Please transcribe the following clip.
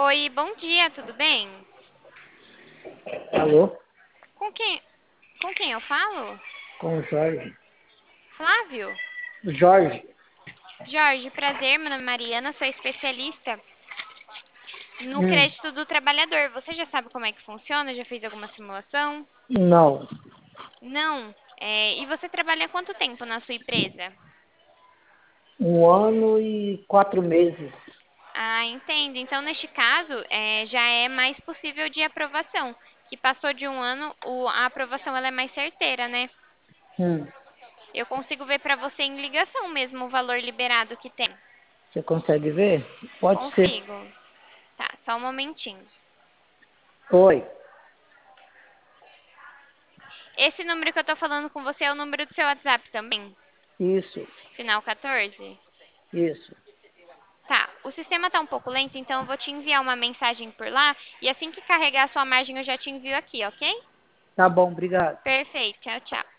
Oi, bom dia, tudo bem? Alô? Com quem, com quem eu falo? Com o Jorge. Flávio? Jorge? Jorge, prazer, meu nome é Mariana, sou especialista no Hum, crédito do trabalhador. Você já sabe como é que funciona? Já fez alguma simulação? não. Não. E você trabalha há quanto tempo na sua empresa? 1 ano e 4 meses. Ah, entendo. Então, neste caso, já é mais possível de aprovação. Que passou de um ano, a aprovação ela é mais certeira, né? Hum, Eu consigo ver para você em ligação mesmo o valor liberado que tem. você consegue ver? Pode ser. Consigo. Tá, só um momentinho. Oi. Esse número que eu tô falando com você é o número do seu WhatsApp também? Isso, Final 14? isso. Tá, o sistema tá um pouco lento, então eu vou te enviar uma mensagem por lá e assim que carregar a sua margem eu já te envio aqui, ok? Tá bom, obrigado. Perfeito, tchau, tchau.